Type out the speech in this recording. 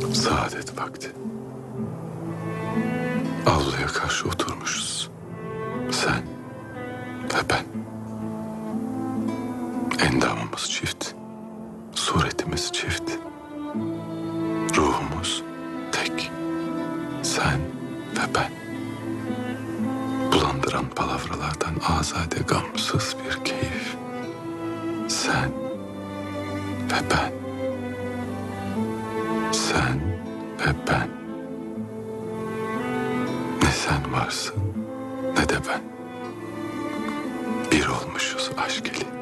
Saadet vakti. Avluya karşı oturmuşuz. Sen ve ben. Endamımız çift. Suretimiz çift. Ruhumuz tek. Sen ve ben. Bulandıran palavralardan azade gamsız bir keyif. Sen ve ben. Sen ve ben. Ne sen varsın ne de ben. Bir olmuşuz aşk eli.